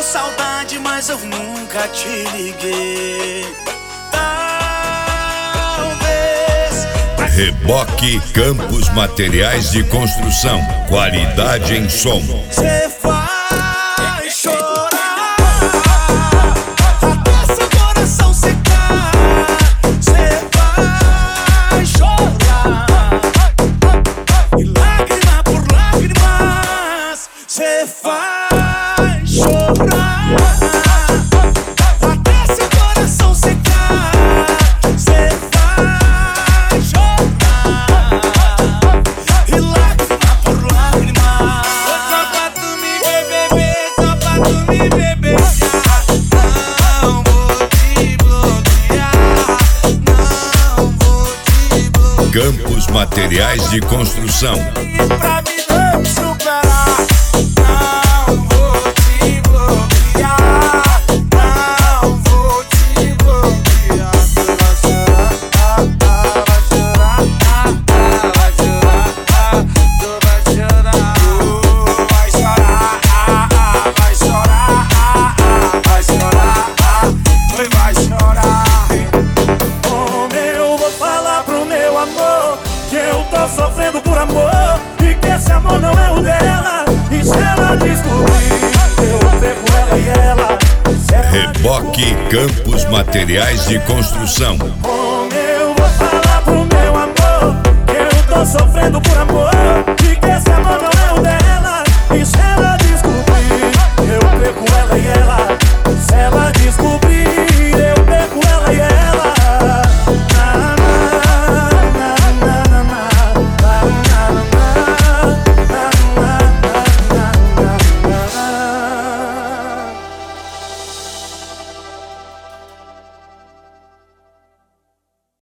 saudade, mas eu nunca te liguei. Reboque Campos Materiais de Construção. Qualidade em som. Cê faz chorar até seu coração secar. Cê vai chorar e lágrima por lágrimas. Cê faz chorar até seu coração secar. Cê vai chorar e lágrima por lágrimas. Só pra tu me beber, só pra tu me beber. Não vou te bloquear, não vou te bloquear. Campos Materiais de Construção. Pra me não superar, não vou te bloquear, não vou te bloquear. Tu vai chorar, vai chorar, vai chorar, tu vai chorar, vai chorar, vai chorar, vai chorar, vai chorar. Como eu vou falar pro meu amor que eu tô sofrendo por amor e que esse amor não é o dela? E se ela descobrir, eu perco ela e ela. Se ela Reboque Campos Materiais de Construção. Como eu vou falar pro meu amor que eu tô sofrendo por amor e que esse amor não é o dela? E se ela